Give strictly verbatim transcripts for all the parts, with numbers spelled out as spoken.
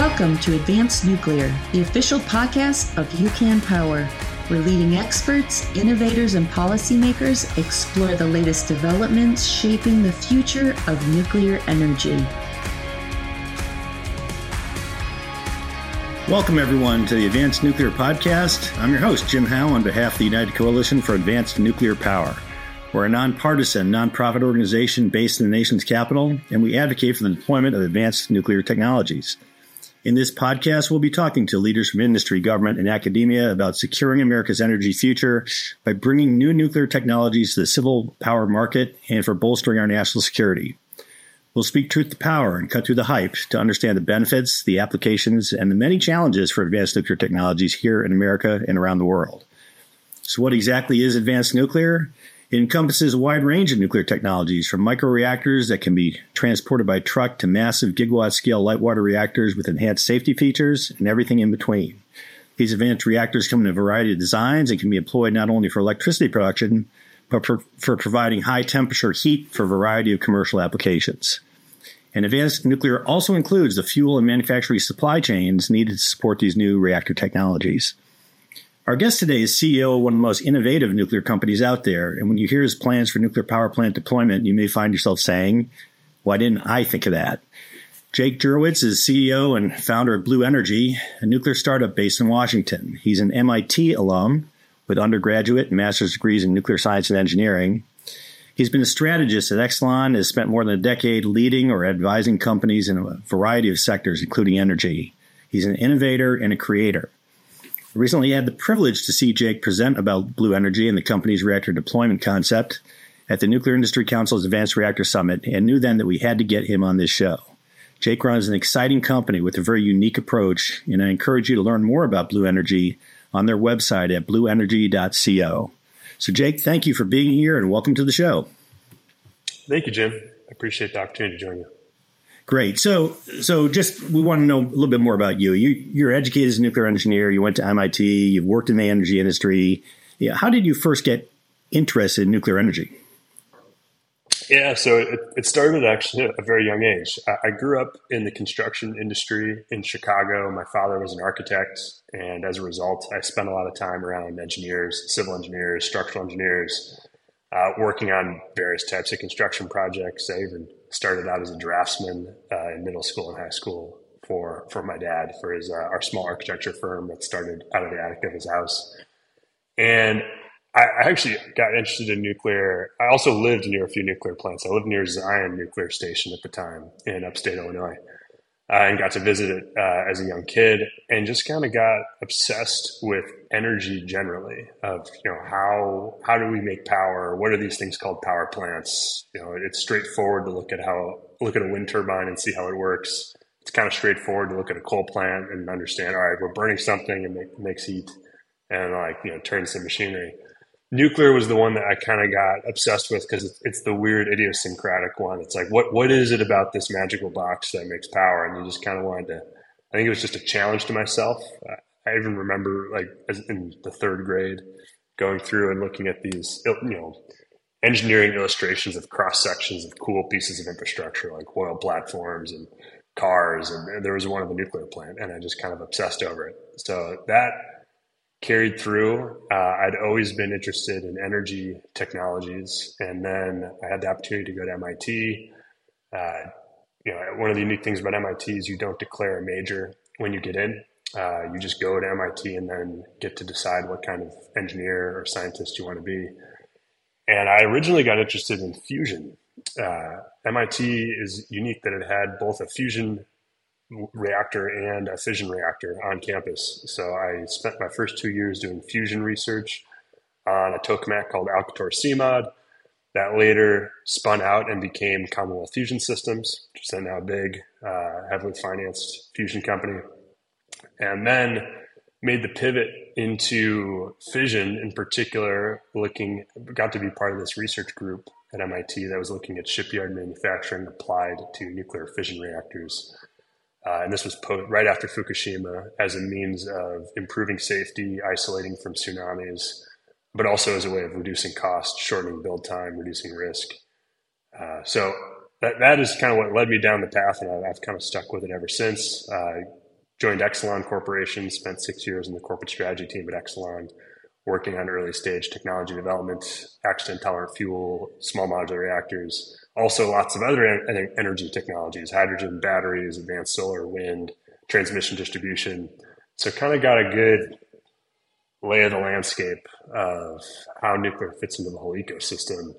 Welcome to Advanced Nuclear, the official podcast of UCAN Power, where leading experts, innovators, and policymakers explore the latest developments shaping the future of nuclear energy. Welcome, everyone, to the Advanced Nuclear Podcast. I'm your host, Jim Howe, on behalf of the United Coalition for Advanced Nuclear Power. We're a nonpartisan, nonprofit organization based in the nation's capital, and we advocate for the deployment of advanced nuclear technologies. In this podcast, we'll be talking to leaders from industry, government, and academia about securing America's energy future by bringing new nuclear technologies to the civil power market and for bolstering our national security. We'll speak truth to power and cut through the hype to understand the benefits, the applications, and the many challenges for advanced nuclear technologies here in America and around the world. So what exactly is advanced nuclear? It encompasses a wide range of nuclear technologies, from microreactors that can be transported by truck to massive gigawatt-scale light water reactors with enhanced safety features and everything in between. These advanced reactors come in a variety of designs and can be employed not only for electricity production, but for, for providing high-temperature heat for a variety of commercial applications. And advanced nuclear also includes the fuel and manufacturing supply chains needed to support these new reactor technologies. Our guest today is C E O of one of the most innovative nuclear companies out there, and when you hear his plans for nuclear power plant deployment, you may find yourself saying, why didn't I think of that? Jake Jurewicz is C E O and founder of Blue Energy, a nuclear startup based in Washington. He's an M I T alum with undergraduate and master's degrees in nuclear science and engineering. He's been a strategist at Exelon and has spent more than a decade leading or advising companies in a variety of sectors, including energy. He's an innovator and a creator. I recently had the privilege to see Jake present about Blue Energy and the company's reactor deployment concept at the Nuclear Industry Council's Advanced Reactor Summit, and knew then that we had to get him on this show. Jake runs an exciting company with a very unique approach, and I encourage you to learn more about Blue Energy on their website at blue energy dot co. So Jake, thank you for being here and welcome to the show. Thank you, Jim. I appreciate the opportunity to join you. Great. So, so just we want to know a little bit more about you. you. You're educated as a nuclear engineer. You went to M I T. You've worked in the energy industry. Yeah, how did you first get interested in nuclear energy? Yeah, so it, it started actually at a very young age. I, I grew up in the construction industry in Chicago. My father was an architect, and as a result, I spent a lot of time around engineers, civil engineers, structural engineers, uh, working on various types of construction projects. I even started out as a draftsman uh, in middle school and high school for, for my dad, for his uh, our small architecture firm that started out of the attic of his house. And I, I actually got interested in nuclear. I also lived near a few nuclear plants. I lived near Zion Nuclear Station at the time in upstate Illinois, uh, and got to visit it uh, as a young kid, and just kind of got obsessed with energy generally. Of you know how how do we make power? What are these things called power plants? You know, it's straightforward to look at how look at a wind turbine and see how it works. It's kind of straightforward to look at a coal plant and understand. All right, we're burning something and it makes heat, and like you know turns some machinery. Nuclear was the one that I kind of got obsessed with because it's, it's the weird idiosyncratic one. It's like, what what is it about this magical box that makes power? And you just kind of wanted to, I think it was just a challenge to myself. I even remember like as in the third grade going through and looking at these, you know, engineering illustrations of cross sections of cool pieces of infrastructure like oil platforms and cars. And, and there was one of a nuclear plant, and I just kind of obsessed over it. So that carried through. Uh, I'd always been interested in energy technologies, and then I had the opportunity to go to M I T. Uh, you know, one of the unique things about M I T is you don't declare a major when you get in. Uh, you just go to M I T and then get to decide what kind of engineer or scientist you want to be. And I originally got interested in fusion. Uh, M I T is unique that it had both a fusion reactor and a fission reactor on campus. So I spent my first two years doing fusion research on a tokamak called Alcator C mod that later spun out and became Commonwealth Fusion Systems, which is a now big, uh, heavily financed fusion company. And then made the pivot into fission, in particular, looking, got to be part of this research group at M I T that was looking at shipyard manufacturing applied to nuclear fission reactors. Uh, and this was po- right after Fukushima as a means of improving safety, isolating from tsunamis, but also as a way of reducing cost, shortening build time, reducing risk. Uh, so that that is kind of what led me down the path, and I, I've kind of stuck with it ever since. Uh, joined Exelon Corporation, spent six years in the corporate strategy team at Exelon, working on early stage technology development, accident tolerant fuel, small modular reactors, also lots of other en- energy technologies, hydrogen, batteries, advanced solar, wind, transmission distribution. So kind of got a good lay of the landscape of how nuclear fits into the whole ecosystem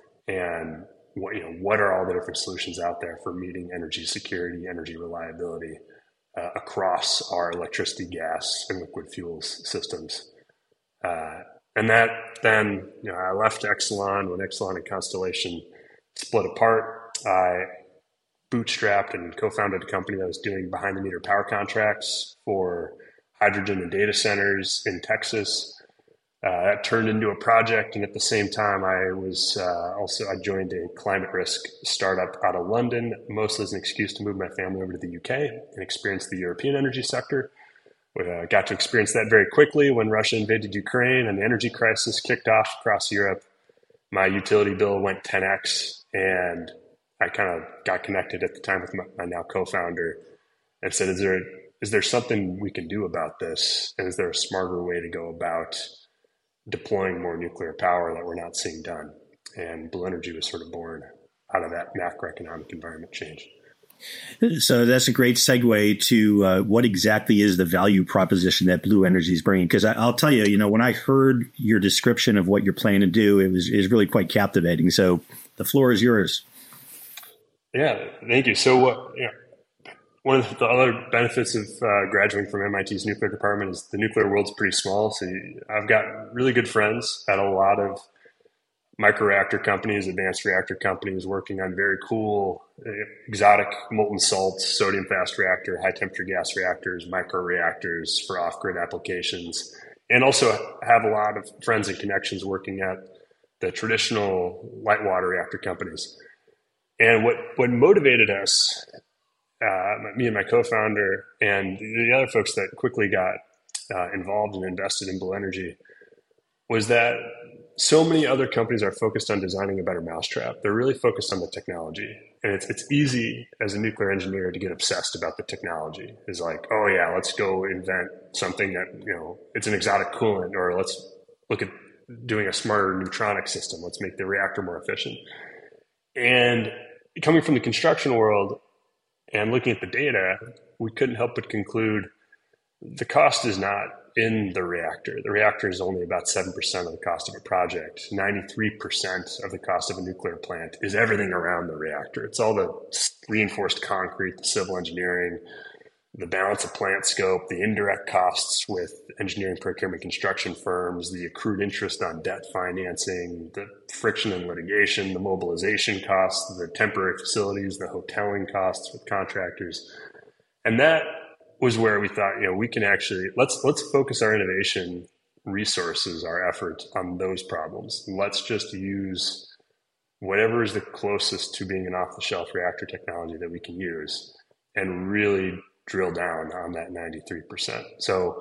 and what, you know, what are all the different solutions out there for meeting energy security, energy reliability uh, across our electricity, gas, and liquid fuels systems. Uh, and that then, you know, I left Exelon when Exelon and Constellation split apart. I bootstrapped and co-founded a company that was doing behind the meter power contracts for hydrogen and data centers in Texas. Uh, that turned into a project, and at the same time, I was uh, also I joined a climate risk startup out of London, mostly as an excuse to move my family over to the U K and experience the European energy sector. We uh, got to experience that very quickly when Russia invaded Ukraine and the energy crisis kicked off across Europe. My utility bill went ten x, and I kind of got connected at the time with my, my now co-founder and said, "Is there is there something we can do about this? And is there a smarter way to go about deploying more nuclear power that we're not seeing done?" And Blue Energy was sort of born out of that macroeconomic environment change. So that's a great segue to uh, what exactly is the value proposition that Blue Energy is bringing. Because I'll tell you, you know, when I heard your description of what you're planning to do, it was, it was really quite captivating. So the floor is yours. Yeah, thank you. So what, you know, one of the other benefits of uh, graduating from M I T's nuclear department is the nuclear world's pretty small. So you, I've got really good friends at a lot of microreactor companies, advanced reactor companies working on very cool, uh, exotic molten salt, sodium fast reactor, high temperature gas reactors, microreactors for off-grid applications, and also have a lot of friends and connections working at the traditional light water reactor companies. And what, what motivated us, uh, me and my co-founder and the other folks that quickly got uh, involved and invested in Blue Energy, was that so many other companies are focused on designing a better mousetrap. They're really focused on the technology. And it's it's easy as a nuclear engineer to get obsessed about the technology. It's like, oh yeah, let's go invent something that, you know, it's an exotic coolant, or let's look at doing a smarter neutronic system. Let's make the reactor more efficient. And coming from the construction world and looking at the data, we couldn't help but conclude the cost is not in the reactor. The reactor is only about seven percent of the cost of a project. ninety-three percent of the cost of a nuclear plant is everything around the reactor. It's all the reinforced concrete, the civil engineering, the balance of plant scope, the indirect costs with engineering, procurement, construction firms, the accrued interest on debt financing, the friction and litigation, the mobilization costs, the temporary facilities, the hoteling costs with contractors. And that was where we thought, you know, we can actually, let's let's focus our innovation resources, our effort on those problems. Let's just use whatever is the closest to being an off-the-shelf reactor technology that we can use and really drill down on that ninety-three percent. So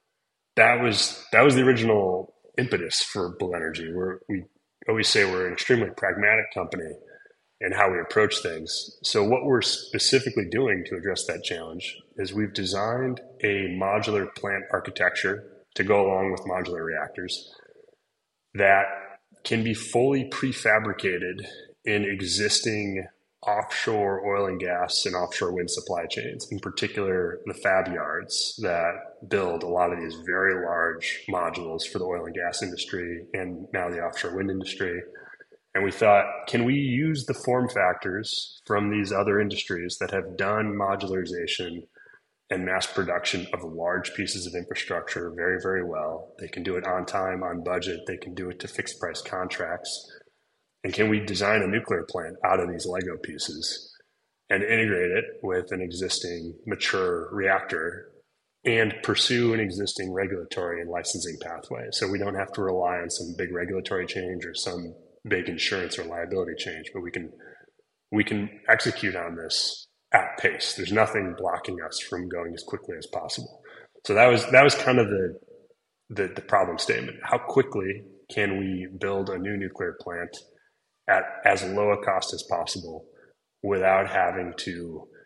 that was that was the original impetus for Blue Energy. We're, we always say we're an extremely pragmatic company in how we approach things. So what we're specifically doing to address that challenge is we've designed a modular plant architecture to go along with modular reactors that can be fully prefabricated in existing offshore oil and gas and offshore wind supply chains, in particular the fab yards that build a lot of these very large modules for the oil and gas industry and now the offshore wind industry. And we thought, can we use the form factors from these other industries that have done modularization and mass production of large pieces of infrastructure very, very well? They can do it on time, on budget. They can do it to fixed price contracts. And can we design a nuclear plant out of these Lego pieces and integrate it with an existing mature reactor and pursue an existing regulatory and licensing pathway? So we don't have to rely on some big regulatory change or some big insurance or liability change, but we can we can execute on this at pace. There's nothing blocking us from going as quickly as possible. So that was that was kind of the the, the problem statement. How quickly can we build a new nuclear plant at as low a cost as possible without having to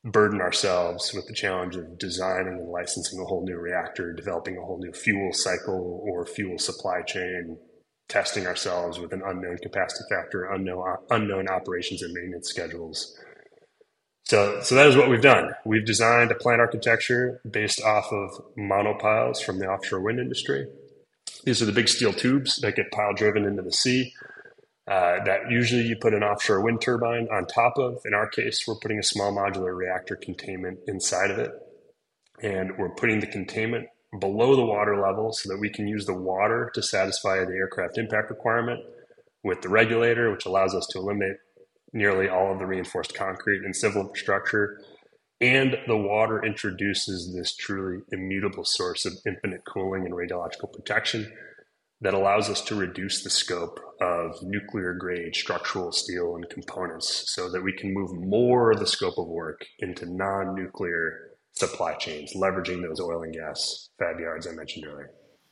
burden ourselves with the challenge of designing and licensing a whole new reactor, developing a whole new fuel cycle or fuel supply chain, testing ourselves with an unknown capacity factor, unknown unknown operations and maintenance schedules. So, so that is what we've done. We've designed a plant architecture based off of monopiles from the offshore wind industry. These are the big steel tubes that get pile driven into the sea. Uh, that usually you put an offshore wind turbine on top of. In our case, we're putting a small modular reactor containment inside of it. And we're putting the containment below the water level so that we can use the water to satisfy the aircraft impact requirement with the regulator, which allows us to eliminate nearly all of the reinforced concrete and civil infrastructure. And the water introduces this truly immutable source of infinite cooling and radiological protection that allows us to reduce the scope of nuclear grade structural steel and components so that we can move more of the scope of work into non-nuclear supply chains, leveraging those oil and gas fab yards I mentioned earlier.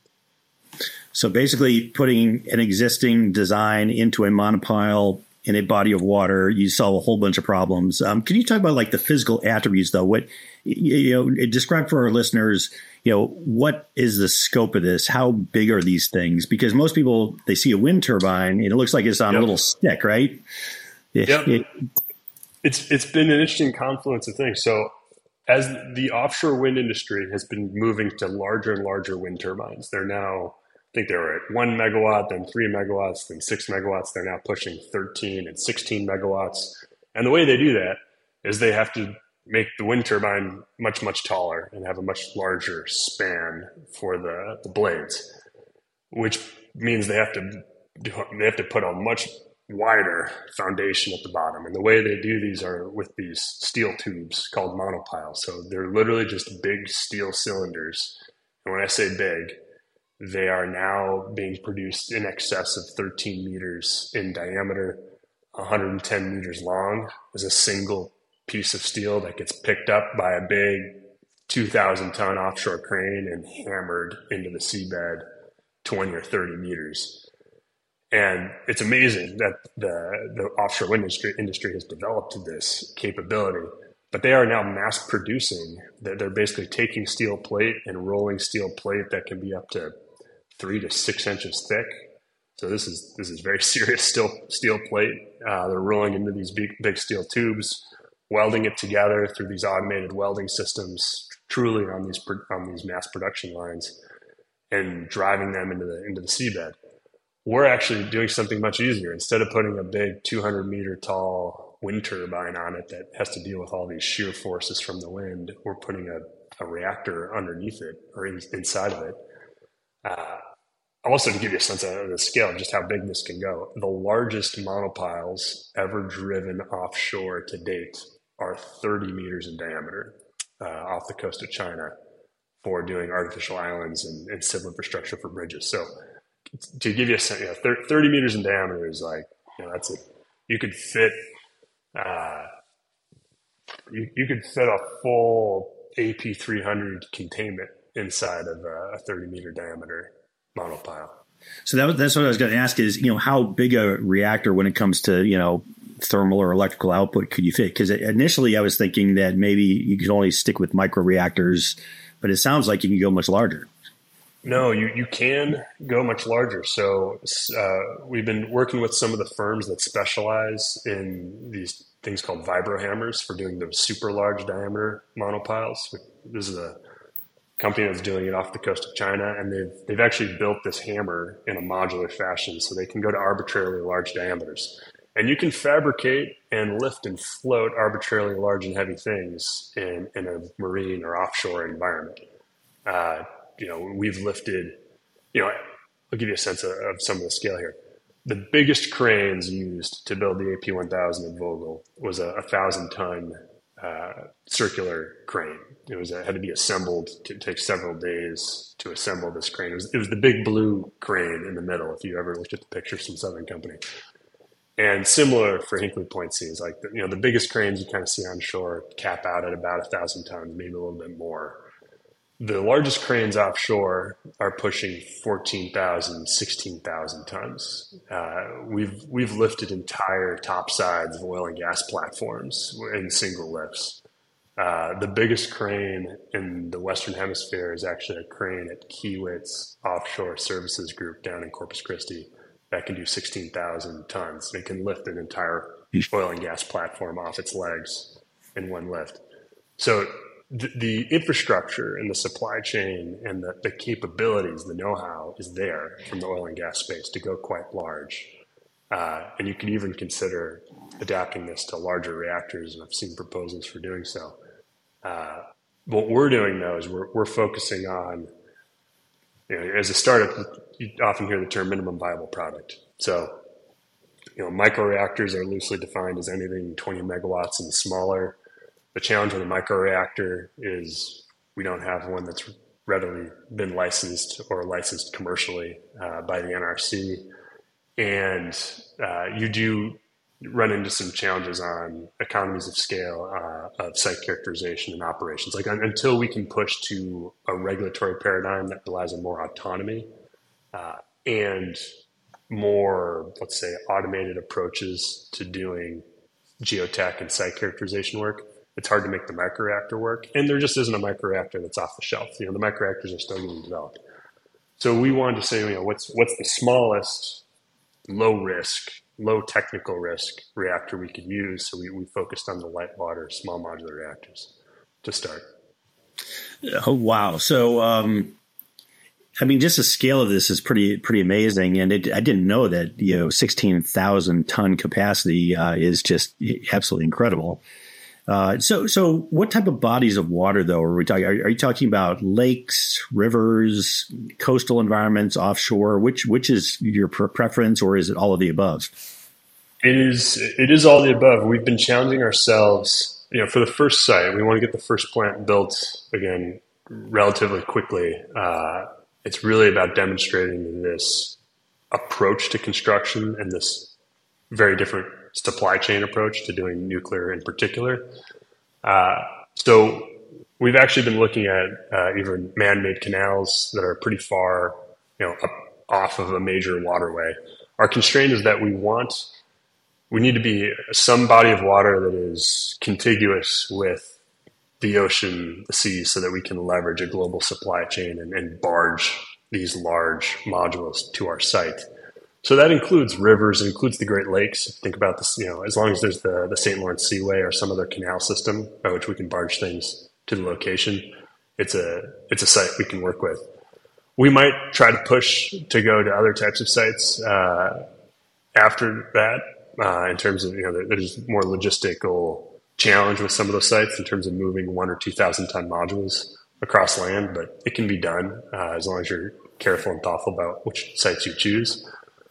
So basically putting an existing design into a monopile in a body of water, you solve a whole bunch of problems. Um, can you talk about like the physical attributes though? What, you know, describe for our listeners, you know, what is the scope of this? How big are these things? Because most people, they see a wind turbine and it looks like it's on yep. a little stick, right? Yep. It, it's, it's been an interesting confluence of things. So as the offshore wind industry has been moving to larger and larger wind turbines, they're now, I think they were at one megawatt, then three megawatts, then six megawatts. They're now pushing thirteen and sixteen megawatts. And the way they do that is they have to make the wind turbine much, much taller and have a much larger span for the, the blades, which means they have to they have to put a much wider foundation at the bottom. And the way they do these are with these steel tubes called monopiles. So they're literally just big steel cylinders. And when I say big, they are now being produced in excess of thirteen meters in diameter, one hundred ten meters long as a single piece of steel that gets picked up by a big two thousand ton offshore crane and hammered into the seabed twenty or thirty meters. And it's amazing that the, the offshore wind industry, industry has developed this capability, but they are now mass producing. They're, they're basically taking steel plate and rolling steel plate that can be up to three to six inches thick. So this is this is very serious steel steel plate. Uh, they're rolling into these big big steel tubes, welding it together through these automated welding systems, truly on these on these mass production lines, and driving them into the into the seabed. We're actually doing something much easier. Instead of putting a big two hundred meter tall wind turbine on it that has to deal with all these shear forces from the wind, we're putting a, a reactor underneath it or in, inside of it. Uh, also, to give you a sense of the scale of just how big this can go, the largest monopiles ever driven offshore to date are thirty meters in diameter uh, off the coast of China for doing artificial islands and, and civil infrastructure for bridges. So to give you a sense, you know, thirty meters in diameter is like, you know, that's it. You could fit, uh, you, you could fit a full A P three hundred containment inside of a thirty meter diameter monopile. So that, that's what I was going to ask is, you know, how big a reactor when it comes to, you know, thermal or electrical output could you fit? Because initially I was thinking that maybe you could only stick with micro reactors, but it sounds like you can go much larger. No, you, you can go much larger. So uh, we've been working with some of the firms that specialize in these things called vibro hammers for doing the super large diameter monopiles. This is a company that's doing it off the coast of China, and they've they've actually built this hammer in a modular fashion so they can go to arbitrarily large diameters. And you can fabricate and lift and float arbitrarily large and heavy things in, in a marine or offshore environment. Uh, you know, we've lifted, you know, I'll give you a sense of, of some of the scale here. The biggest cranes used to build the A P one thousand at Vogel was a, a thousand ton uh, circular crane. It was a, had to be assembled. To take several days to assemble this crane. It was, it was the big blue crane in the middle. If you ever looked at the pictures from Southern Company, and similar for Hinkley Point C, is like the, you know the biggest cranes you kind of see on shore cap out at about a thousand tons, maybe a little bit more. The largest cranes offshore are pushing fourteen thousand, sixteen thousand tons. Uh, we've we've lifted entire top sides of oil and gas platforms in single lifts. Uh, the biggest crane in the Western Hemisphere is actually a crane at Kiewitz Offshore Services Group down in Corpus Christi that can do sixteen thousand tons. It can lift an entire oil and gas platform off its legs in one lift. So the, the infrastructure and the supply chain and the, the capabilities, the know-how is there from the oil and gas space to go quite large. Uh, and you can even consider adapting this to larger reactors, and I've seen proposals for doing so. Uh, what we're doing, though, is we're, we're focusing on, you know, as a startup, you often hear the term minimum viable product. So, you know, microreactors are loosely defined as anything twenty megawatts and smaller. The challenge with a microreactor is we don't have one that's readily been licensed or licensed commercially uh, by the N R C. And uh, you do run into some challenges on economies of scale uh, of site characterization and operations. Like un- until we can push to a regulatory paradigm that relies on more autonomy uh, and more, let's say, automated approaches to doing geotech and site characterization work, it's hard to make the microreactor work. And there just isn't a microreactor that's off the shelf. You know, the microreactors are still getting developed. So we wanted to say, you know, what's what's the smallest, low risk, low technical risk reactor we could use. So we, we focused on the light water, small modular reactors to start. Oh, wow. So, um, I mean, just the scale of this is pretty, pretty amazing. And it, I didn't know that, you know, sixteen thousand ton capacity uh, is just absolutely incredible. Uh, so, so what type of bodies of water, though, are we talking? Are, are you talking about lakes, rivers, coastal environments, offshore? Which which is your preference, or is it all of the above? It is. It is all the above. We've been challenging ourselves. You know, for the first site, we want to get the first plant built again relatively quickly. Uh, it's really about demonstrating this approach to construction and this very different supply chain approach to doing nuclear in particular. Uh, so we've actually been looking at uh, even man-made canals that are pretty far, you know, up off of a major waterway. Our constraint is that we want, we need to be some body of water that is contiguous with the ocean, the sea, so that we can leverage a global supply chain and, and barge these large modules to our site. So that includes rivers, it includes the Great Lakes. Think about this, you know, as long as there's the, the Saint Lawrence Seaway or some other canal system by which we can barge things to the location, it's a it's a site we can work with. We might try to push to go to other types of sites uh, after that uh, in terms of, you know, there's more logistical challenge with some of those sites in terms of moving one or two thousand ton modules across land, but it can be done uh, as long as you're careful and thoughtful about which sites you choose.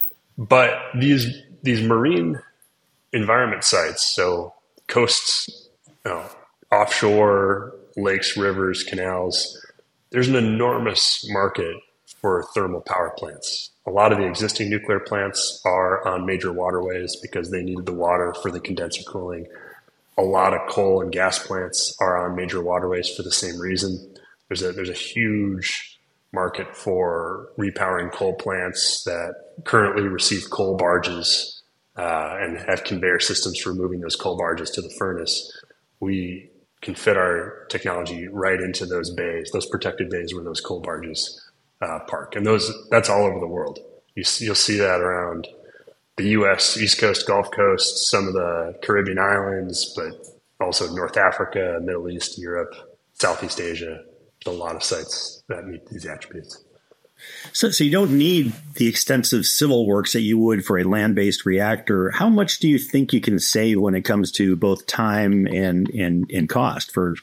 But these these marine environment sites, so coasts, you know, offshore, lakes, rivers, canals, there's an enormous market for thermal power plants. A lot of the existing nuclear plants are on major waterways because they needed the water for the condenser cooling. A lot of coal and gas plants are on major waterways for the same reason. There's a there's a huge market for repowering coal plants that currently receive coal barges uh, and have conveyor systems for moving those coal barges to the furnace. We can fit our technology right into those bays, those protected bays where those coal barges uh, park. And those that's all over the world. You see, you'll see that around the U S, East Coast, Gulf Coast, some of the Caribbean islands, but also North Africa, Middle East, Europe, Southeast Asia. There's a lot of sites that meet these attributes. So, so you don't need the extensive civil works that you would for a land-based reactor. How much do you think you can save when it comes to both time and and, and cost for?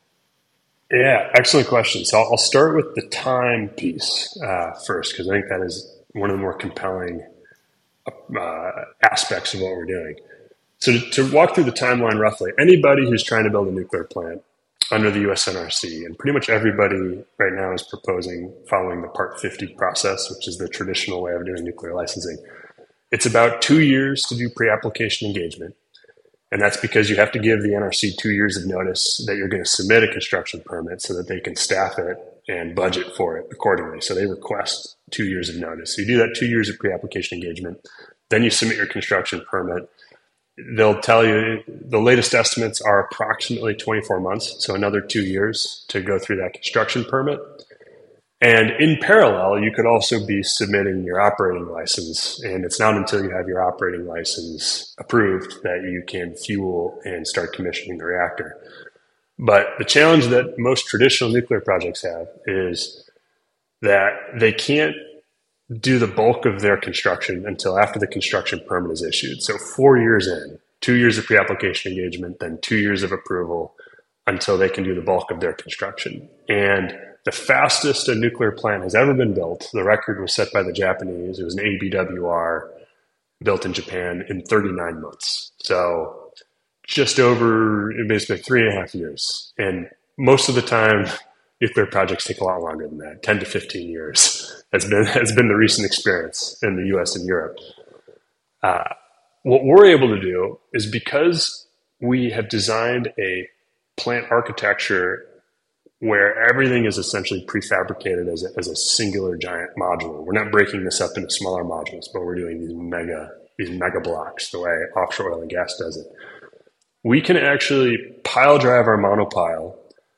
Yeah, excellent question. So I'll start with the time piece uh, first, because I think that is one of the more compelling uh, aspects of what we're doing. So to, to walk through the timeline roughly, anybody who's trying to build a nuclear plant under the U S N R C, and pretty much everybody right now is proposing following the Part fifty process, which is the traditional way of doing nuclear licensing. It's about two years to do pre-application engagement. And that's because you have to give the N R C two years of notice that you're going to submit a construction permit so that they can staff it and budget for it accordingly. So they request two years of notice. So you do that two years of pre-application engagement. Then you submit your construction permit. they'll tell you the latest estimates are approximately twenty-four months, so another two years to go through that construction permit. And in parallel, you could also be submitting your operating license, and it's not until you have your operating license approved that you can fuel and start commissioning the reactor. But the challenge that most traditional nuclear projects have is that they can't do the bulk of their construction until after the construction permit is issued. So four years in, two years of pre-application engagement, then two years of approval until they can do the bulk of their construction. And the fastest a nuclear plant has ever been built, the record was set by the Japanese. It was an A B W R built in Japan in thirty-nine months. So just over basically three and a half years. And most of the time, nuclear projects take a lot longer than that, ten to fifteen years has been, has been the recent experience in the U S and Europe. Uh, what we're able to do is because we have designed a plant architecture where everything is essentially prefabricated as a, as a singular giant module. We're not breaking this up into smaller modules, but we're doing these mega, these mega blocks the way offshore oil and gas does it. We can actually pile drive our monopile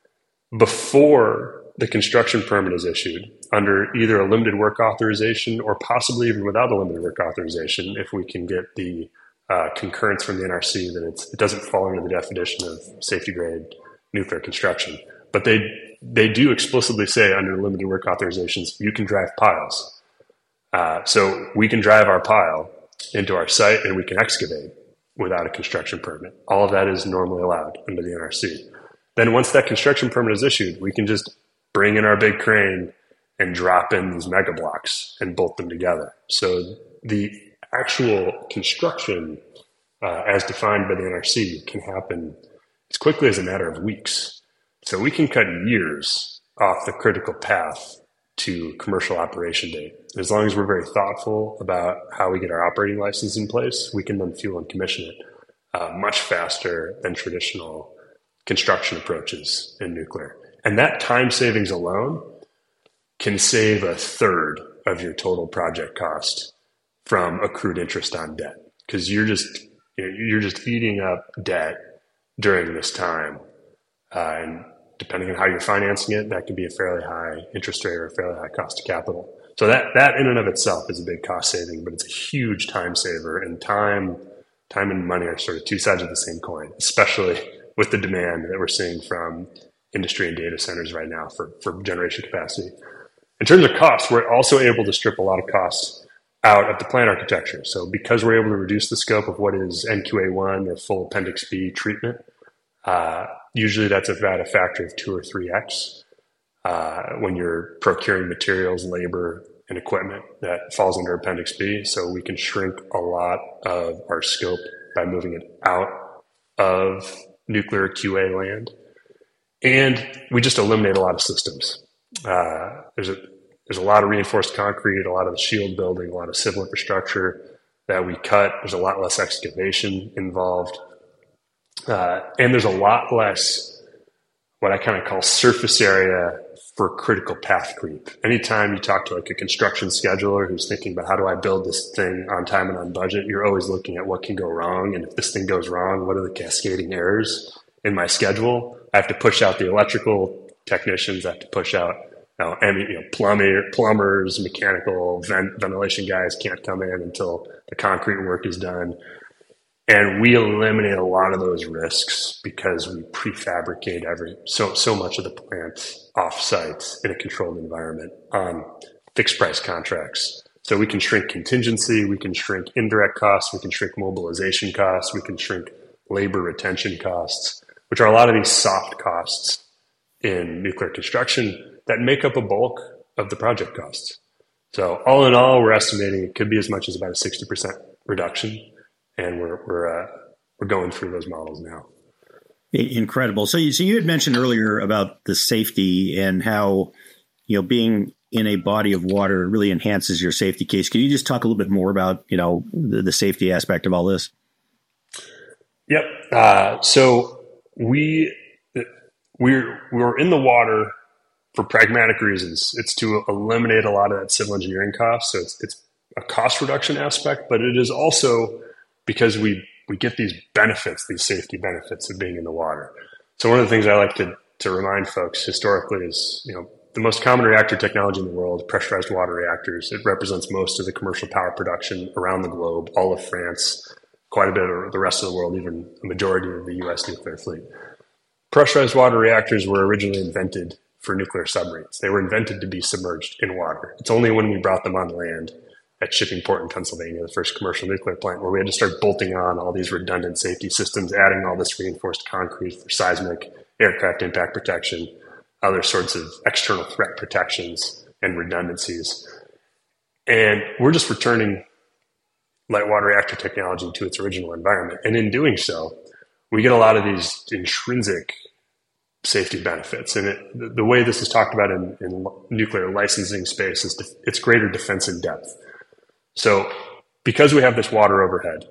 before the construction permit is issued under either a limited work authorization or possibly even without a limited work authorization if we can get the uh, concurrence from the N R C that it's, it doesn't fall under the definition of safety grade nuclear construction. But they they do explicitly say under limited work authorizations, you can drive piles. Uh, so we can drive our pile into our site and we can excavate without a construction permit. All of that is normally allowed under the N R C. Then once that construction permit is issued, we can just bring in our big crane and drop in these mega blocks and bolt them together. So the actual construction, uh, as defined by the N R C, can happen as quickly as a matter of weeks. So we can cut years off the critical path to commercial operation date. As long as we're very thoughtful about how we get our operating license in place, we can then fuel and commission it uh, much faster than traditional construction approaches in nuclear. And that time savings alone can save a third of your total project cost from accrued interest on debt, because you're just you know, you're just eating up debt during this time. Uh, and depending on how you're financing it, that could be a fairly high interest rate or a fairly high cost of capital. So that, that in and of itself is a big cost saving, but it's a huge time saver. And time, time and money are sort of two sides of the same coin, especially with the demand that we're seeing from industry and data centers right now for, for generation capacity. In terms of costs, we're also able to strip a lot of costs out of the plant architecture. So because we're able to reduce the scope of what is N Q A one or full Appendix B treatment, Uh, usually that's about a factor of two or three X uh, when you're procuring materials, labor, and equipment that falls under Appendix B. So we can shrink a lot of our scope by moving it out of nuclear Q A land. And we just eliminate a lot of systems. Uh, there's a there's a lot of reinforced concrete, a lot of shield building, a lot of civil infrastructure that we cut. There's a lot less excavation involved. Uh, and there's a lot less what I kind of call surface area for critical path creep. Anytime you talk to like a construction scheduler who's thinking about how do I build this thing on time and on budget, you're always looking at what can go wrong. And if this thing goes wrong, what are the cascading errors in my schedule? I have to push out the electrical technicians. I have to push out you know, any, you know, plumber, plumbers, mechanical, vent, ventilation guys can't come in until the concrete work is done. And we eliminate a lot of those risks because we prefabricate every so so much of the plant off-site in a controlled environment on fixed price contracts. So we can shrink contingency, we can shrink indirect costs, we can shrink mobilization costs, we can shrink labor retention costs, which are a lot of these soft costs in nuclear construction that make up a bulk of the project costs. So all in all, we're estimating it could be as much as about a sixty percent reduction. And we're we're uh, we're going through those models now. Incredible. So you, so you had mentioned earlier about the safety and how, you know, being in a body of water really enhances your safety case. Can you just talk a little bit more about, you know, the, the safety aspect of all this? Yep. Uh, so we we're we're in the water for pragmatic reasons. It's to eliminate a lot of that civil engineering cost. So it's it's a cost reduction aspect, but it is also because we we get these benefits, these safety benefits of being in the water. So one of the things I like to, to remind folks historically is, you know, the most common reactor technology in the world, pressurized water reactors. It represents most of the commercial power production around the globe, all of France, quite a bit of the rest of the world, even a majority of the U S nuclear fleet. Pressurized water reactors were originally invented for nuclear submarines. They were invented to be submerged in water. It's only when we brought them on land at Shippingport in Pennsylvania, the first commercial nuclear plant, where we had to start bolting on all these redundant safety systems, adding all this reinforced concrete for seismic, aircraft impact protection, other sorts of external threat protections and redundancies. And we're just returning light water reactor technology to its original environment. And in doing so, we get a lot of these intrinsic safety benefits. And it, the way this is talked about in, in nuclear licensing space is def, it's greater defense in depth. So because we have this water overhead,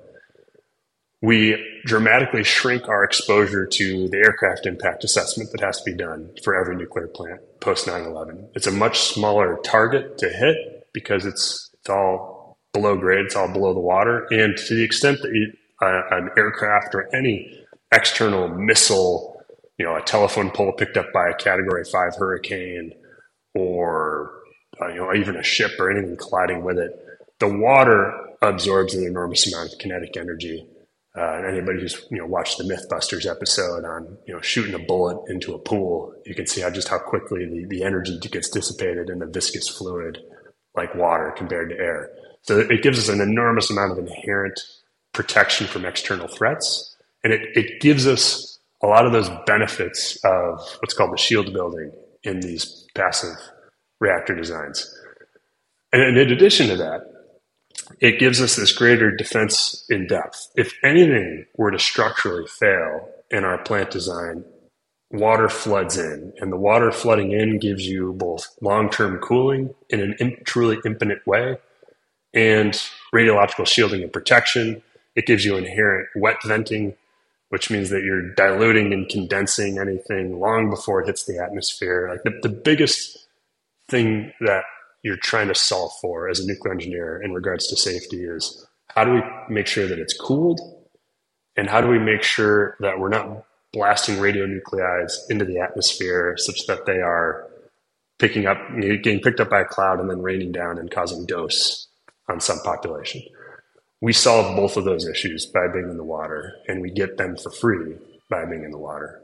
we dramatically shrink our exposure to the aircraft impact assessment that has to be done for every nuclear plant post nine eleven. It's a much smaller target to hit because it's, it's all below grade, it's all below the water. And to the extent that you, uh, an aircraft or any external missile, you know, a telephone pole picked up by a Category five hurricane, or uh, you know, even a ship or anything colliding with it, the water absorbs an enormous amount of kinetic energy. Uh, and anybody who's you know watched the Mythbusters episode on you know shooting a bullet into a pool, you can see how just how quickly the, the energy gets dissipated in a viscous fluid like water compared to air. So it gives us an enormous amount of inherent protection from external threats, and it, it gives us a lot of those benefits of what's called the shield building in these passive reactor designs. And in addition to that, it gives us this greater defense in depth. If anything were to structurally fail in our plant design, water floods in, and the water flooding in gives you both long-term cooling in an in, truly infinite way and radiological shielding and protection. It gives you inherent wet venting, which means that you're diluting and condensing anything long before it hits the atmosphere. Like the, the biggest thing that you're trying to solve for as a nuclear engineer in regards to safety is how do we make sure that it's cooled, and how do we make sure that we're not blasting radionuclides into the atmosphere such that they are picking up, getting picked up by a cloud and then raining down and causing dose on some population. We solve both of those issues by being in the water, and we get them for free by being in the water.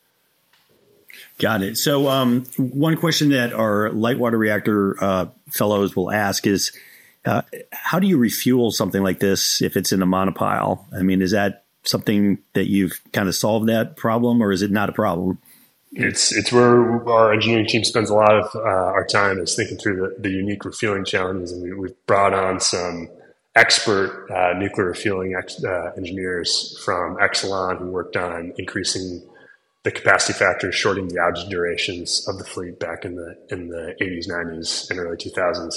Got it. So um, one question that our light water reactor uh, fellows will ask is, uh, how do you refuel something like this if it's in a monopile? I mean, is that something that you've kind of solved that problem, or is it not a problem? It's it's where our engineering team spends a lot of uh, our time is thinking through the, the unique refueling challenges, and we, we've brought on some expert uh, nuclear refueling ex, uh, engineers from Exelon who worked on increasing the capacity factors, shorting the outage durations of the fleet back in the in the eighties, nineties, and early two thousands.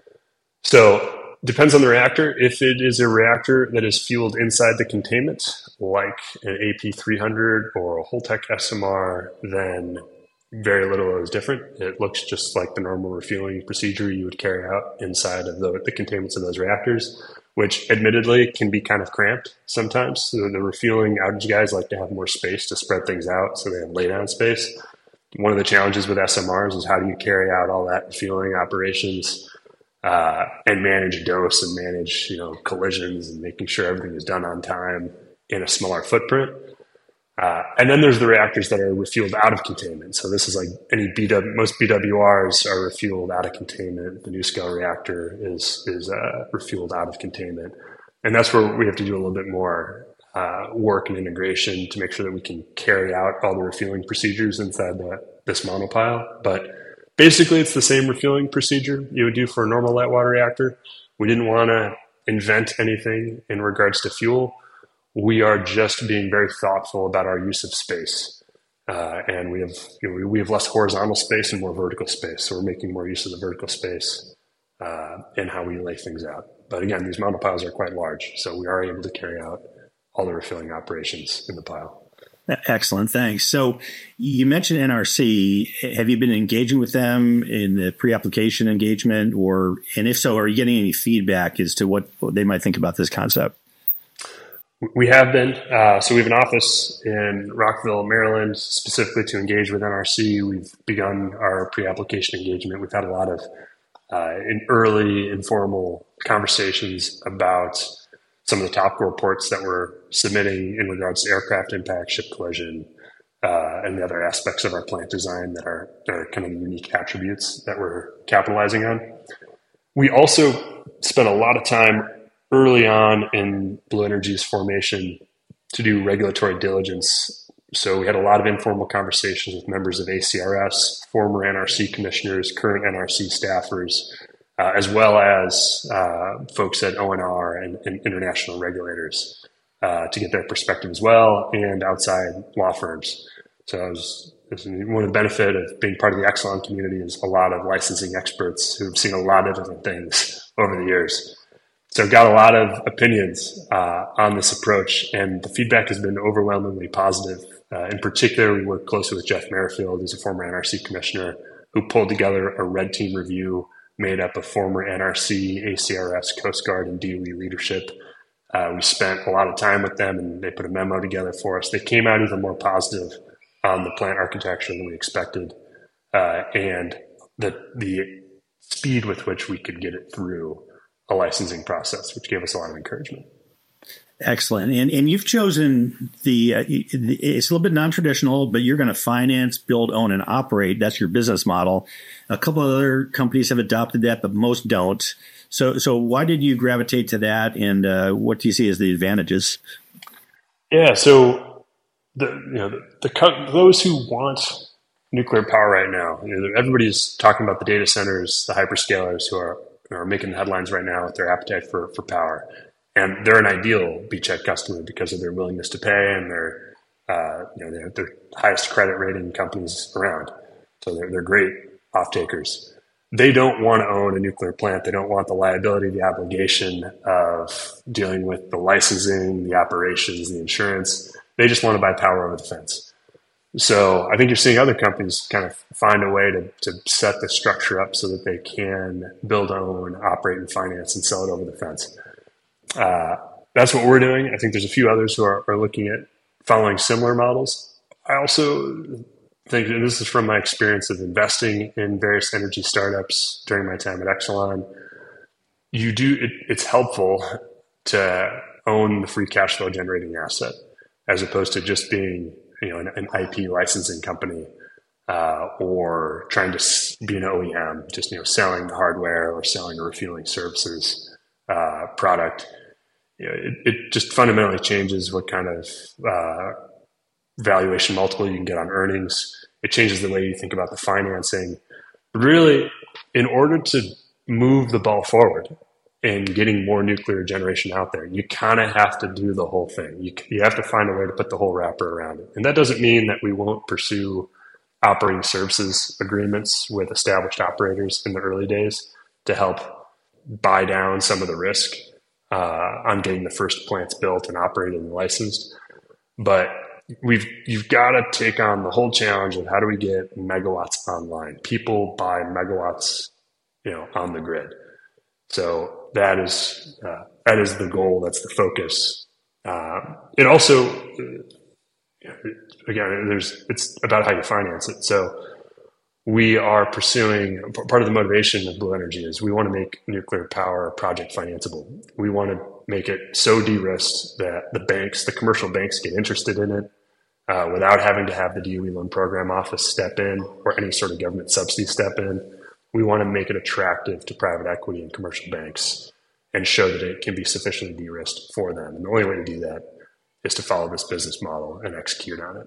So depends on the reactor. If it is a reactor that is fueled inside the containment, like an A P three hundred or a Holtec S M R, then very little is different. It looks just like the normal refueling procedure you would carry out inside of the, the containments of those reactors, which admittedly can be kind of cramped sometimes. So the refueling outage guys like to have more space to spread things out, so they have laydown space. One of the challenges with S M Rs is how do you carry out all that refueling operations uh, and manage dose and manage you know collisions and making sure everything is done on time in a smaller footprint. Uh, and then there's the reactors that are refueled out of containment. So this is like any B W, most B W Rs are refueled out of containment. The NuScale reactor is is uh, refueled out of containment, and that's where we have to do a little bit more uh, work and integration to make sure that we can carry out all the refueling procedures inside the, this monopile. But basically, it's the same refueling procedure you would do for a normal light water reactor. We didn't want to invent anything in regards to fuel. We are just being very thoughtful about our use of space, uh, and we have you know, we have less horizontal space and more vertical space. So we're making more use of the vertical space uh, in how we lay things out. But again, these monopiles are quite large, so we are able to carry out all the refueling operations in the pile. Excellent, thanks. So you mentioned N R C. Have you been engaging with them in the pre-application engagement, or and if so, are you getting any feedback as to what, what they might think about this concept? We have been. Uh, so we have an office in Rockville, Maryland, specifically to engage with N R C. We've begun our pre-application engagement. We've had a lot of uh, in early informal conversations about some of the topical reports that we're submitting in regards to aircraft impact, ship collision, uh, and the other aspects of our plant design that are, that are kind of unique attributes that we're capitalizing on. We also spent a lot of time early on in Blue Energy's formation to do regulatory diligence. So we had a lot of informal conversations with members of A C R S, former N R C commissioners, current N R C staffers, uh, as well as uh, folks at O N R and, and international regulators uh, to get their perspective as well, and outside law firms. So it was, it was one of the benefit of being part of the Exelon community is a lot of licensing experts who've seen a lot of different things over the years. So I've got a lot of opinions uh, on this approach, and the feedback has been overwhelmingly positive. Uh, in particular, we worked closely with Jeff Merrifield, who's a former N R C commissioner, who pulled together a red team review made up of former N R C, A C R S, Coast Guard, and D O E leadership. Uh, we spent a lot of time with them, and they put a memo together for us. They came out even more positive on the plant architecture than we expected, uh, and the the speed with which we could get it through a licensing process, which gave us a lot of encouragement. Excellent. And and you've chosen the, uh, the it's a little bit non-traditional, but you're going to finance, build, own, and operate. That's your business model. A couple of other companies have adopted that, but most don't. So so why did you gravitate to that, and uh, what do you see as the advantages? Yeah, so the you know the, the those who want nuclear power right now, you know, everybody's talking about the data centers, the hyperscalers who are are making the headlines right now with their appetite for, for power. And they're an ideal beachhead customer because of their willingness to pay, and their, uh, you know, they're the highest credit rating companies around. So they're, they're great off-takers. They don't want to own a nuclear plant. They don't want the liability, the obligation of dealing with the licensing, the operations, the insurance. They just want to buy power over the fence. So I think you're seeing other companies kind of find a way to, to set the structure up so that they can build, own, operate, and finance and sell it over the fence. Uh, that's what we're doing. I think there's a few others who are, are looking at following similar models. I also think, and this is from my experience of investing in various energy startups during my time at Exelon, you do it, it's helpful to own the free cash flow generating asset as opposed to just being you know, an, an I P licensing company, uh, or trying to be an O E M, just, you know, selling the hardware or selling a refueling services, uh, product. You know, it, it just fundamentally changes what kind of, uh, valuation multiple you can get on earnings. It changes the way you think about the financing. But really, in order to move the ball forward in getting more nuclear generation out there, you kind of have to do the whole thing. You, you have to find a way to put the whole wrapper around it. And that doesn't mean that we won't pursue operating services agreements with established operators in the early days to help buy down some of the risk uh, on getting the first plants built and operated and licensed. But we've you've got to take on the whole challenge of how do we get megawatts online. People buy megawatts, you know, on the grid. So that is uh, that is the goal. That's the focus. Uh, it also, uh, again, there's it's about how you finance it. So we are pursuing part of the motivation of Blue Energy is we want to make nuclear power project financeable. We want to make it so de-risked that the banks, the commercial banks, get interested in it uh, without having to have the D O E loan program office step in or any sort of government subsidy step in. We want to make it attractive to private equity and commercial banks and show that it can be sufficiently de-risked for them. And the only way to do that is to follow this business model and execute on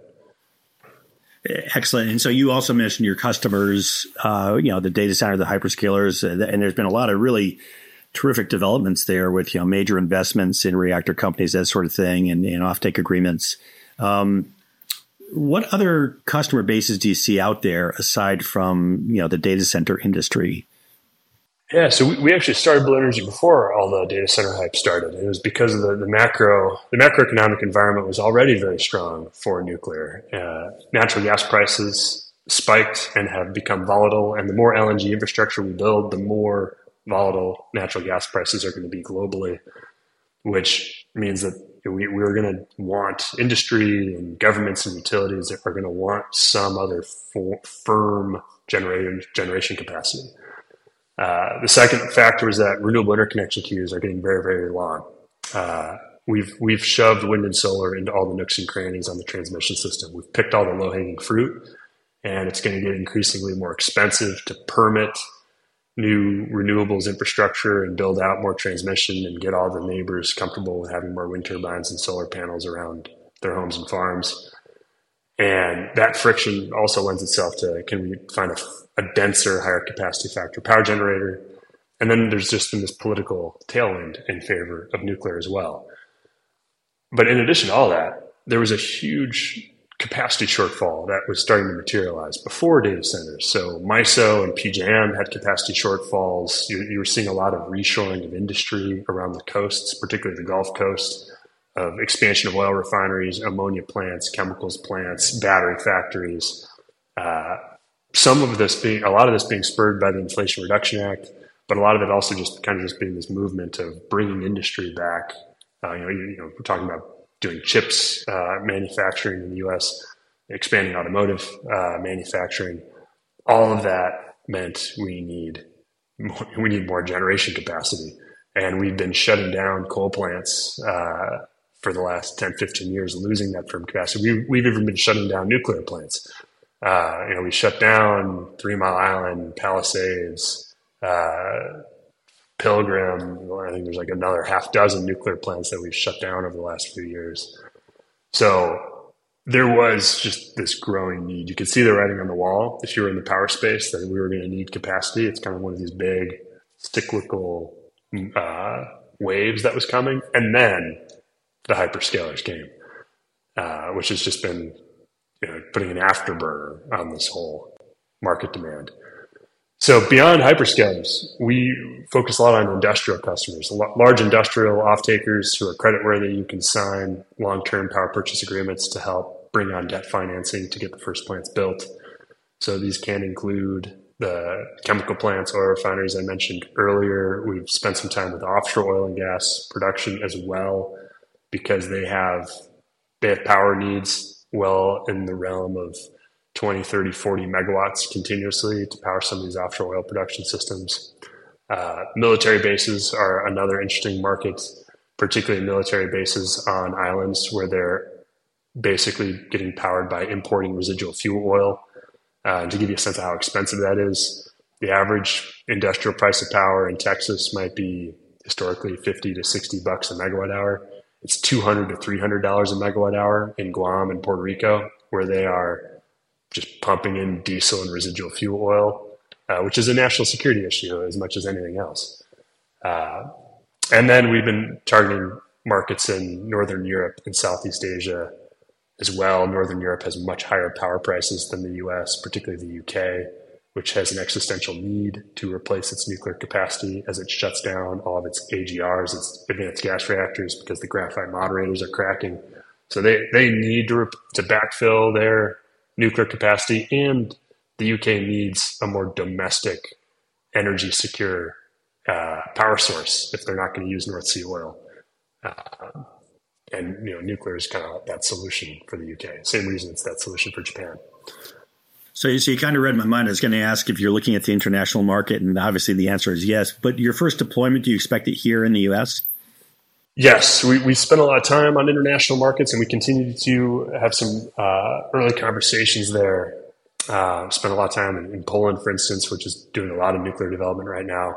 it. Excellent. And so you also mentioned your customers, uh, you know, the data center, the hyperscalers, and there's been a lot of really terrific developments there with, you know, major investments in reactor companies, that sort of thing, and, and offtake agreements. Um, What other customer bases do you see out there aside from, you know, the data center industry? Yeah, so we, we actually started Blue Energy before all the data center hype started. It was because of the, the macro, the macroeconomic environment was already very strong for nuclear. Uh, natural gas prices spiked and have become volatile, and the more L N G infrastructure we build, the more volatile natural gas prices are going to be globally, which means that we, we're going to want industry and governments and utilities are going to want some other for, firm generation, generation capacity. Uh, the second factor is that renewable interconnection queues are getting very, very long. Uh, we've we've shoved wind and solar into all the nooks and crannies on the transmission system. We've picked all the low-hanging fruit, and it's going to get increasingly more expensive to permit new renewables infrastructure and build out more transmission and get all the neighbors comfortable with having more wind turbines and solar panels around their homes and farms. And that friction also lends itself to, can we find a, a denser, higher capacity factor power generator? And then there's just been this political tailwind in favor of nuclear as well. But in addition to all that, there was a huge capacity shortfall that was starting to materialize before data centers. So MISO and P J M had capacity shortfalls. You, you were seeing a lot of reshoring of industry around the coasts, particularly the Gulf Coast, of expansion of oil refineries, ammonia plants, chemicals plants, battery factories. Uh, some of this being, a lot of this being spurred by the Inflation Reduction Act, but a lot of it also just kind of just being this movement of bringing industry back. Uh, you know, you, you know, we're talking about doing chips uh, manufacturing in the U S, expanding automotive uh, manufacturing. All of that meant we need more, we need more generation capacity, and we've been shutting down coal plants uh, for the last ten, fifteen years, losing that firm capacity. We, we've even been shutting down nuclear plants. Uh, you know, we shut down Three Mile Island, Palisades, uh, Pilgrim. I think there's like another half dozen nuclear plants that we've shut down over the last few years. So there was just this growing need. You could see the writing on the wall if you were in the power space that we were going to need capacity. It's kind of one of these big cyclical uh, waves that was coming. And then the hyperscalers came, uh, which has just been, you know, putting an afterburner on this whole market demand. So beyond hyperscalers, we focus a lot on industrial customers, large industrial off-takers who are creditworthy. You can sign long-term power purchase agreements to help bring on debt financing to get the first plants built. So these can include the chemical plants, oil refineries I mentioned earlier. We've spent some time with offshore oil and gas production as well, because they have they have power needs well in the realm of twenty, thirty, forty megawatts continuously to power some of these offshore oil production systems. Uh, military bases are another interesting market, particularly military bases on islands where they're basically getting powered by importing residual fuel oil. Uh, to give you a sense of how expensive that is, the average industrial price of power in Texas might be historically fifty to sixty bucks a megawatt hour. It's two hundred to three hundred dollars a megawatt hour in Guam and Puerto Rico, where they are just pumping in diesel and residual fuel oil, uh, which is a national security issue as much as anything else. Uh, and then we've been targeting markets in Northern Europe and Southeast Asia as well. Northern Europe has much higher power prices than the U S, particularly the U K, which has an existential need to replace its nuclear capacity as it shuts down all of its A G Rs, its advanced gas reactors, because the graphite moderators are cracking. So they, they need to, to backfill their nuclear capacity, and the U K needs a more domestic, energy secure uh, power source if they're not going to use North Sea oil. Uh, and you know, nuclear is kind of that solution for the U K. Same reason it's that solution for Japan. So, so you kind of read my mind. I was going to ask if you're looking at the international market, and obviously the answer is yes. But your first deployment, do you expect it here in the U S? Yes, we, we spent a lot of time on international markets, and we continue to have some uh, early conversations there. Uh, spent a lot of time in, in Poland, for instance, which is doing a lot of nuclear development right now.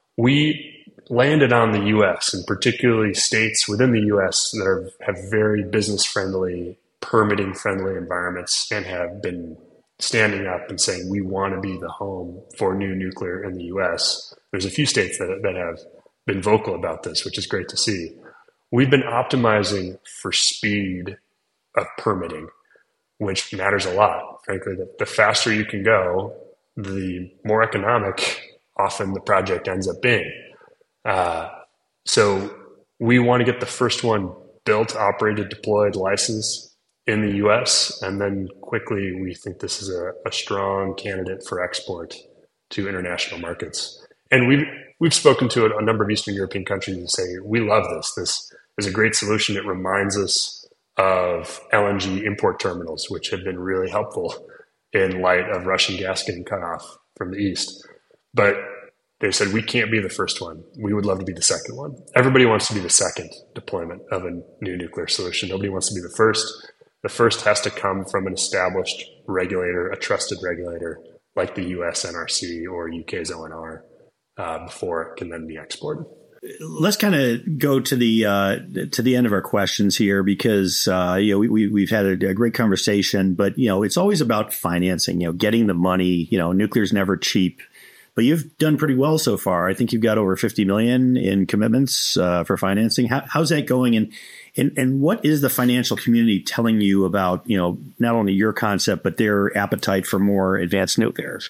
We landed on the U S, and particularly states within the U S that are, have very business-friendly, permitting-friendly environments and have been standing up and saying, we want to be the home for new nuclear in the U S. There's a few states that, that have been vocal about this, which is great to see. We've been optimizing for speed of permitting, which matters a lot. Frankly, the, the faster you can go, the more economic often the project ends up being. Uh, so we want to get the first one built, operated, deployed, licensed in the U S, and then quickly we think this is a, a strong candidate for export to international markets. And we've we've spoken to a, a number of Eastern European countries and say, we love this. This is a great solution. It reminds us of L N G import terminals, which have been really helpful in light of Russian gas getting cut off from the east. But they said, we can't be the first one. We would love to be the second one. Everybody wants to be the second deployment of a new nuclear solution. Nobody wants to be the first. The first has to come from an established regulator, a trusted regulator, like the U S N R C or U K's O N R, uh, before it can then be exported. Let's kind of go to the uh, to the end of our questions here, because uh, you know we, we we've had a, a great conversation, but you know it's always about financing. You know, getting the money. You know, nuclear's never cheap, but you've done pretty well so far. I think you've got over fifty million in commitments uh, for financing. How, how's that going? And and and what is the financial community telling you about, you know, not only your concept but their appetite for more advanced nuclear?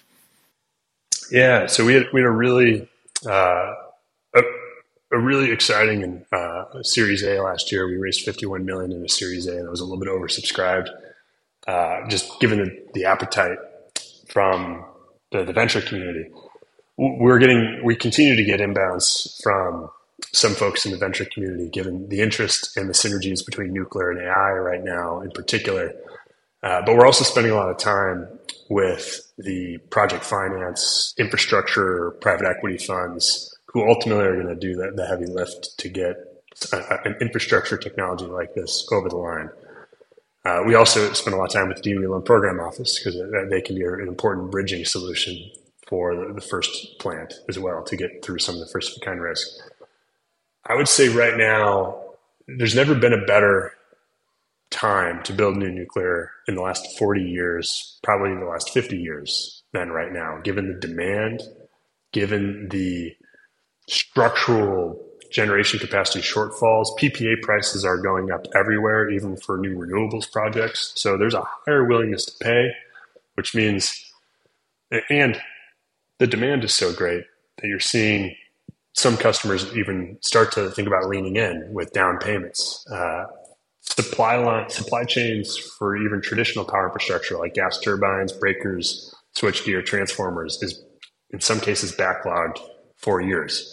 Yeah, so we had we had a really uh, a, a really exciting and uh, Series A last year. We raised fifty-one million dollars in a Series A, and it was a little bit oversubscribed. Uh, just given the, the appetite from the, the venture community, we're getting we continue to get inbounds from some folks in the venture community, given the interest in the synergies between nuclear and A I right now, in particular. Uh, but we're also spending a lot of time with the project finance, infrastructure, private equity funds, who ultimately are going to do the, the heavy lift to get a, an infrastructure technology like this over the line. Uh, we also spend a lot of time with the D O E Loan Program Office, because they can be an important bridging solution for the, the first plant as well to get through some of the first of kind risk. I would say right now, there's never been a better time to build new nuclear in the last forty years, probably in the last fifty years than right now, given the demand, given the structural generation capacity shortfalls. P P A prices are going up everywhere, even for new renewables projects. So there's a higher willingness to pay, which means, and the demand is so great that you're seeing some customers even start to think about leaning in with down payments. Uh, supply line, supply chains for even traditional power infrastructure like gas turbines, breakers, switchgear, transformers is in some cases backlogged for years.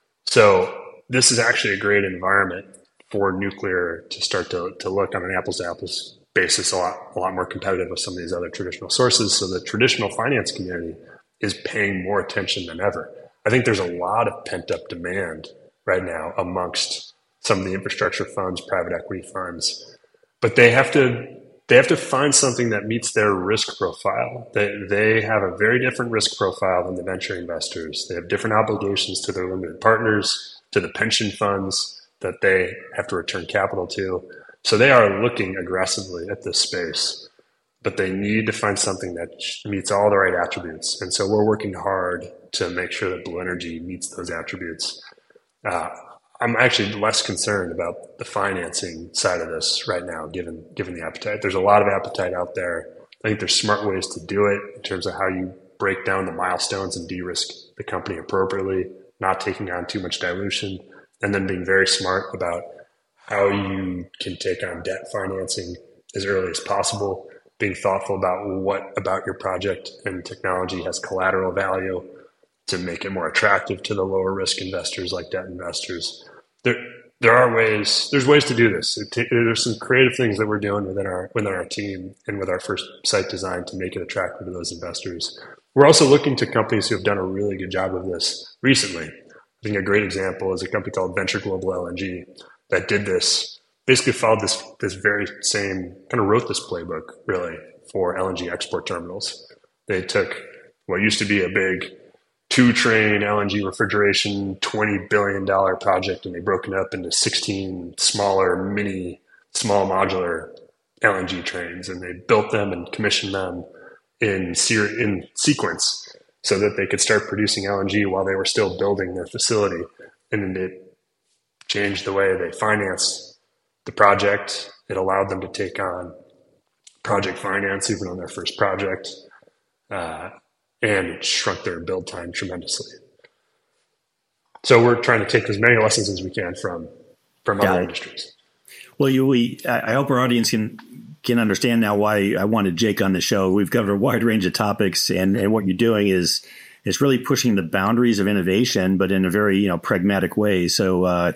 So this is actually a great environment for nuclear to start to, to look on an apples to apples basis a lot, a lot more competitive with some of these other traditional sources. So the traditional finance community is paying more attention than ever. I think there's a lot of pent up demand right now amongst some of the infrastructure funds, private equity funds, but they have to they have to find something that meets their risk profile. They they have a very different risk profile than the venture investors. They have different obligations to their limited partners, to the pension funds that they have to return capital to. So they are looking aggressively at this space, but they need to find something that meets all the right attributes. And so we're working hard to make sure that Blue Energy meets those attributes. Uh, I'm actually less concerned about the financing side of this right now, given given the appetite. There's a lot of appetite out there. I think there's smart ways to do it in terms of how you break down the milestones and de-risk the company appropriately, not taking on too much dilution, and then being very smart about how you can take on debt financing as early as possible, being thoughtful about what about your project and technology has collateral value to make it more attractive to the lower risk investors like debt investors. There, there are ways. There's ways to do this. It, there's some creative things that we're doing within our within our team and with our first site design to make it attractive to those investors. We're also looking to companies who have done a really good job of this recently. I think a great example is a company called Venture Global L N G that did this. Basically, followed this this very same kind of wrote this playbook really for L N G export terminals. They took what used to be a big two-train L N G refrigeration, twenty billion dollars project, and they broke it up into sixteen smaller, mini, small modular L N G trains, and they built them and commissioned them in ser- in sequence so that they could start producing L N G while they were still building their facility. And it changed the way they financed the project. It allowed them to take on project finance even on their first project. Uh, and it shrunk their build time tremendously. So we're trying to take as many lessons as we can from from other industries. Well, you, we, I hope our audience can can understand now why I wanted Jake on the show. We've covered a wide range of topics, and, and what you're doing is is really pushing the boundaries of innovation, but in a very you know pragmatic way. So uh,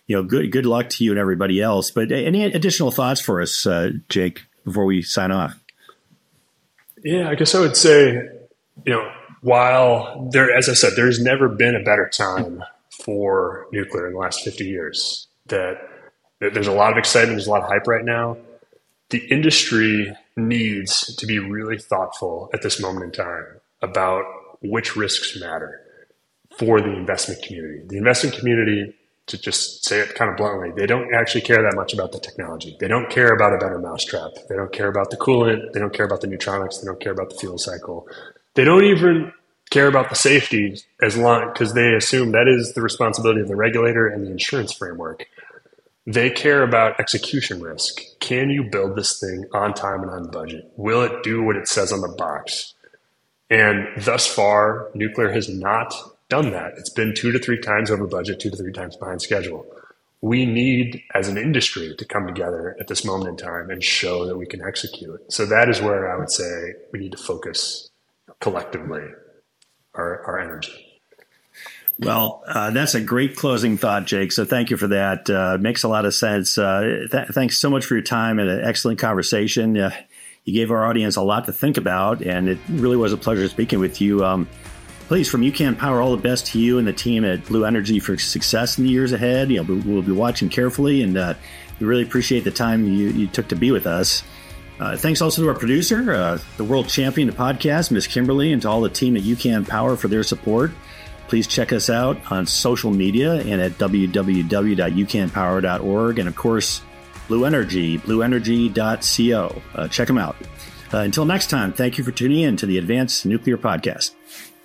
you know, good good luck to you and everybody else. But any additional thoughts for us, uh, Jake, before we sign off? Yeah, I guess I would say, you know, while there, as I said, there's never been a better time for nuclear in the last fifty years. That, that there's a lot of excitement, there's a lot of hype right now. The industry needs to be really thoughtful at this moment in time about which risks matter for the investment community. The investment community, to just say it kind of bluntly, they don't actually care that much about the technology. They don't care about a better mousetrap. They don't care about the coolant. They don't care about the neutronics. They don't care about the fuel cycle. They don't even care about the safety, as long because they assume that is the responsibility of the regulator and the insurance framework. They care about execution risk. Can you build this thing on time and on budget? Will it do what it says on the box? And thus far, nuclear has not done that. It's been two to three times over budget, two to three times behind schedule. We need, as an industry, to come together at this moment in time and show that we can execute. So that is where I would say we need to focus collectively our, our energy. Well, uh, that's a great closing thought, Jake. So thank you for that. Uh, makes a lot of sense. Uh, th- thanks so much for your time and an excellent conversation. Uh, you gave our audience a lot to think about, and it really was a pleasure speaking with you. Um, please, from UCAN Power, all the best to you and the team at Blue Energy for success in the years ahead. You know, we'll be watching carefully, and uh, we really appreciate the time you, you took to be with us. Uh, thanks also to our producer, uh, the world champion of the podcast, Miss Kimberly, and to all the team at UCAN Power for their support. Please check us out on social media and at w w w dot u can power dot org. And of course, Blue Energy, blue energy dot co. Uh, check them out. Uh, until next time, thank you for tuning in to the Advanced Nuclear Podcast.